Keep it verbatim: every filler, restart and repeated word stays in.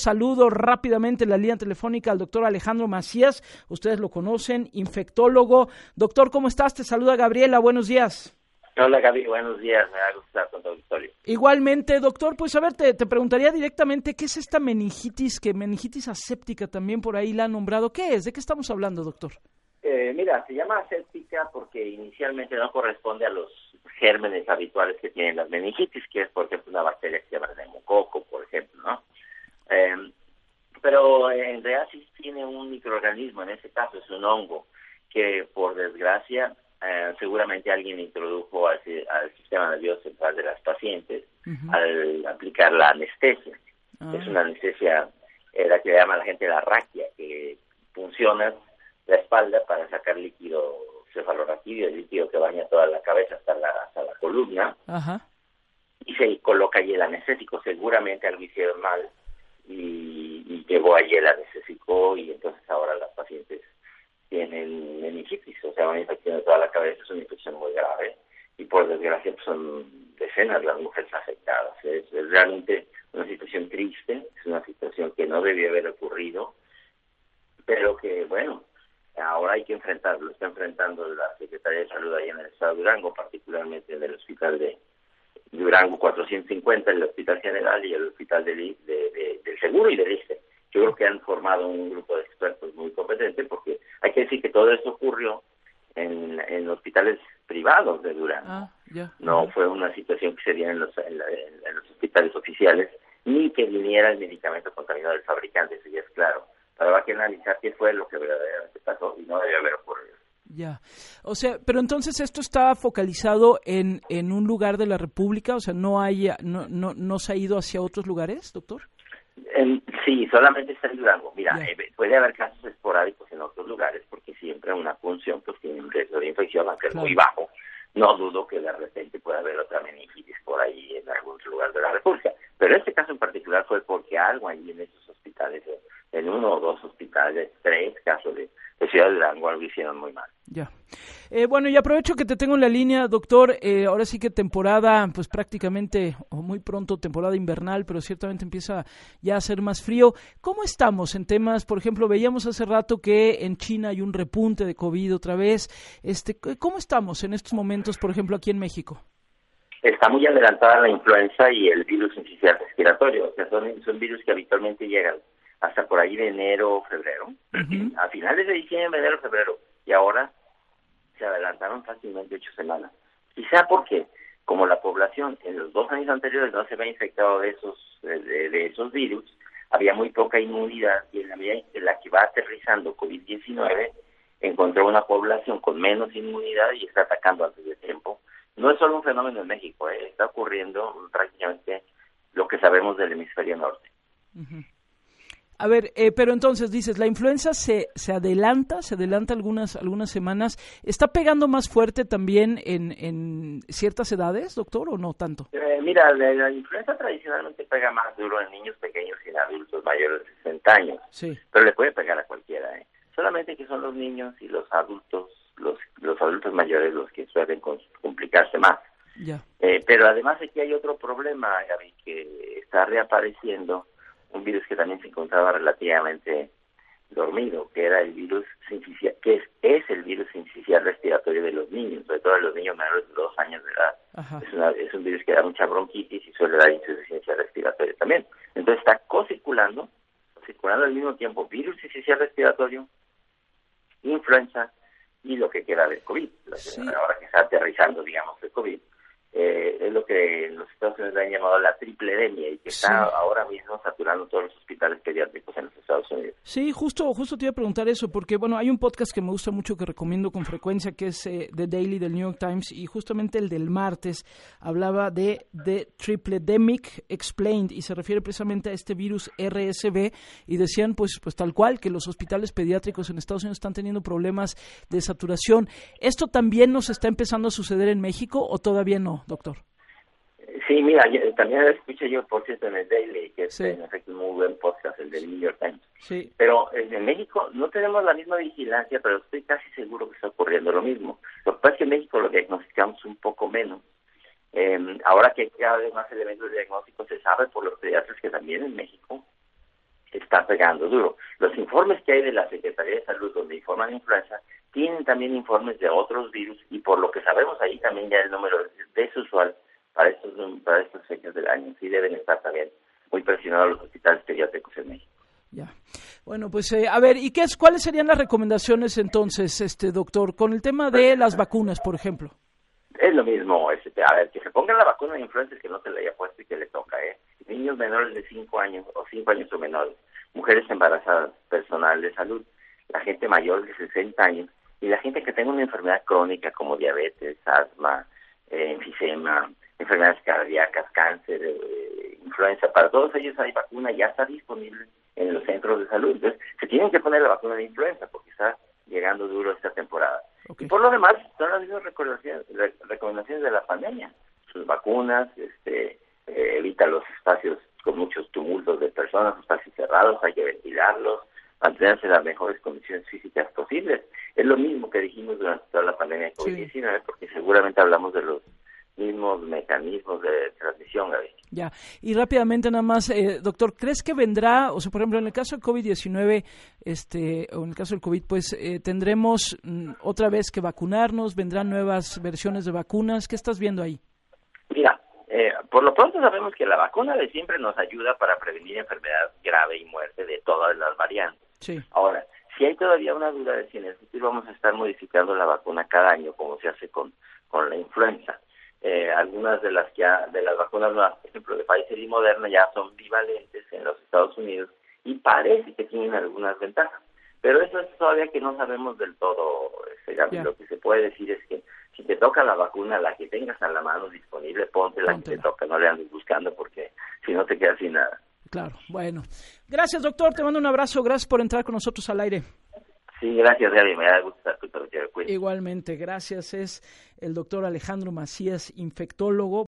saludo rápidamente en la línea telefónica al doctor Alejandro Macías. Ustedes lo conocen, infectólogo. Doctor, ¿cómo estás? Te saluda Gabriela, buenos días. Hola Gaby, buenos días, me da gusto estar con tu auditorio. Igualmente, doctor, pues a ver, te, te preguntaría directamente, ¿qué es esta meningitis, que meningitis aséptica también por ahí la han nombrado? ¿Qué es? ¿De qué estamos hablando, doctor? Eh, mira, se llama aséptica porque inicialmente no corresponde a los gérmenes habituales que tienen las meningitis, que es, por ejemplo, una bacteria que se llama neumococo, por ejemplo, ¿no? Eh, pero en realidad sí tiene un microorganismo, en este caso es un hongo, que por desgracia eh, seguramente alguien introdujo al, al sistema nervioso central de las pacientes uh-huh. al aplicar la anestesia. Uh-huh. Es una anestesia, eh, la que le llama la gente la raquia, que funciona la espalda para sacar líquido cefalorraquídeo, el líquido que baña toda la cabeza hasta la, hasta la columna, uh-huh. y se coloca ahí el anestésico. Seguramente algo hicieron mal y, y llegó allí el anestésico y entonces ahora las pacientes tienen meningitis, o sea, una infección de toda la cabeza, es una infección muy grave y por desgracia pues, son decenas las mujeres afectadas. Es, es realmente una situación triste, es una situación que no debía haber ocurrido, pero que bueno, ahora hay que enfrentarlo. Está enfrentando la Secretaría de Salud allá en el estado de Durango, particularmente en el hospital de Durango cuatrocientos cincuenta, el Hospital General y el Hospital de, de, de, del Seguro y del I S S S T E. Yo creo que han formado un grupo de expertos muy competente porque hay que decir que todo esto ocurrió en, en hospitales privados de Durango. Ah, yeah. No uh-huh. fue una situación que se diera en los, en, la, en los hospitales oficiales, ni que viniera el medicamento contaminado del fabricante, eso ya es claro. Pero hay que analizar qué fue lo que verdaderamente pasó y no debe haber ocurrido. Ya, o sea, pero entonces esto está focalizado en, en un lugar de la República, o sea, no hay, no, no, no se ha ido hacia otros lugares, doctor. En, sí, solamente está en Durango. Mira, yeah. eh, puede haber casos esporádicos en otros lugares porque siempre una función pues tiene un riesgo de infección, aunque claro. es muy bajo. No dudo que de repente pueda haber otra meningitis por ahí en algún lugar de la República. Pero este caso en particular fue porque algo ahí en esos hospitales, en uno o dos hospitales, tres casos de, de Ciudad de Durango, algo hicieron muy mal. Ya. Eh, bueno, y aprovecho que te tengo en la línea, doctor. Eh, ahora sí que temporada, pues prácticamente, o muy pronto, temporada invernal, pero ciertamente empieza ya a ser más frío. ¿Cómo estamos en temas, por ejemplo, veíamos hace rato que en China hay un repunte de COVID otra vez? Este, ¿Cómo estamos en estos momentos, por ejemplo, aquí en México? Está muy adelantada la influenza y el virus sincicial respiratorio. O sea, son, son virus que habitualmente llegan hasta por ahí de enero o febrero, uh-huh. a finales de diciembre, enero, febrero, y ahora se adelantaron fácilmente ocho semanas. Quizá porque, como la población en los dos años anteriores no se había infectado de esos de, de esos virus, había muy poca inmunidad, y en la medida en la que va aterrizando COVID diecinueve, encontró una población con menos inmunidad y está atacando antes de tiempo. No es solo un fenómeno en México, ¿eh? Está ocurriendo prácticamente lo que sabemos del hemisferio norte. Uh-huh. A ver, eh, pero entonces dices, la influenza se, se adelanta, se adelanta algunas algunas semanas. ¿Está pegando más fuerte también en, en ciertas edades, doctor, o no tanto? Eh, mira, la, la influenza tradicionalmente pega más duro en niños pequeños y en adultos mayores de sesenta años. Sí. Pero le puede pegar a cualquiera, ¿eh? Solamente que son los niños y los adultos, los los adultos mayores los que suelen complicarse más. Ya. Eh, pero además aquí hay otro problema, Gaby, que está reapareciendo un virus que también se encontraba relativamente dormido, que era el virus sincicial, que es, es el virus sincicial respiratorio de los niños, sobre todo de los niños menores de dos años de edad. Es, una, es un virus que da mucha bronquitis y suele dar insuficiencia respiratoria también. Entonces está co-circulando, circulando al mismo tiempo virus sincicial respiratorio, influenza y lo que queda del COVID. Sí. Ahora que está aterrizando, digamos, el COVID. Eh, es lo que en los Estados Unidos le han llamado la tripledemia y que sí. está ahora mismo saturando todos los hospitales pediátricos en los Estados Unidos. Sí, justo justo te iba a preguntar eso, porque bueno, hay un podcast que me gusta mucho, que recomiendo con frecuencia, que es eh, The Daily del New York Times, y justamente el del martes hablaba de The Tripledemic Explained, y se refiere precisamente a este virus R S V, y decían pues pues tal cual, que los hospitales pediátricos en Estados Unidos están teniendo problemas de saturación. ¿Esto también nos está empezando a suceder en México o todavía no, doctor? Sí, mira, yo, también escuché yo, por cierto, en el Daily, que sí. es en efecto un muy buen podcast, el del New York Times. Sí. Pero en México no tenemos la misma vigilancia, pero estoy casi seguro que está ocurriendo lo mismo. Lo que pasa es que en México lo diagnosticamos un poco menos. Eh, ahora que cada vez más elementos de diagnóstico se sabe por los pediatras que también en México está pegando duro. Los informes que hay de la Secretaría de Salud donde informan de influenza tienen también informes de otros virus y por lo que sabemos ahí también ya el número desusual para estos para estas fechas del año sí deben estar también muy presionados los hospitales pediátricos en México. Ya. Bueno, pues eh, a ver, ¿y qué es, cuáles serían las recomendaciones entonces, este doctor, con el tema de las vacunas, por ejemplo? Es lo mismo, este, a ver, que se ponga la vacuna de influenza que no se le haya puesto y que le toca, ¿eh? Niños menores de cinco años o cinco años o menores, mujeres embarazadas, personal de salud, la gente mayor de sesenta años y la gente que tenga una enfermedad crónica como diabetes, asma, eh, enfisema, enfermedades cardíacas, cáncer, eh, influenza. Para todos ellos hay vacuna, ya está disponible en los centros de salud. Entonces, se tienen que poner la vacuna de influenza porque está llegando duro esta temporada. Okay. Y por lo demás, son las mismas recomendaciones, recomendaciones de la pandemia. Sus vacunas, este, eh, evita los espacios con muchos tumultos de personas, espacios cerrados, hay que ventilarlos, mantenerse en las mejores condiciones físicas posibles. Es lo mismo que dijimos durante toda la pandemia de COVID diecinueve, sí. Porque seguramente hablamos de los mismos mecanismos de transmisión, Gaby. Ya, y rápidamente nada más, eh, doctor, ¿crees que vendrá, o sea, por ejemplo, en el caso del COVID diecinueve, este, o en el caso del COVID, pues, eh, tendremos mm, otra vez que vacunarnos, vendrán nuevas versiones de vacunas? ¿Qué estás viendo ahí? Mira, eh, por lo pronto sabemos que la vacuna de siempre nos ayuda para prevenir enfermedad grave y muerte de todas las variantes. Sí. Ahora, si hay todavía una duda de si en el futuro vamos a estar modificando la vacuna cada año, como se hace con, con la influenza. Eh, algunas de las ya de las vacunas nuevas, por ejemplo, de Pfizer y Moderna, ya son bivalentes en los Estados Unidos y parece que tienen algunas ventajas. Pero eso es todavía que no sabemos del todo, este, Gaby. Yeah. Lo que se puede decir es que si te toca la vacuna, la que tengas a la mano disponible, ponte la que te toca, no le andes buscando porque si no te quedas sin nada. Claro, bueno. Gracias, doctor, te mando un abrazo, gracias por entrar con nosotros al aire. Sí, gracias, Gaby, me da gusto estar con tu. Igualmente, gracias. Es el doctor Alejandro Macías, infectólogo.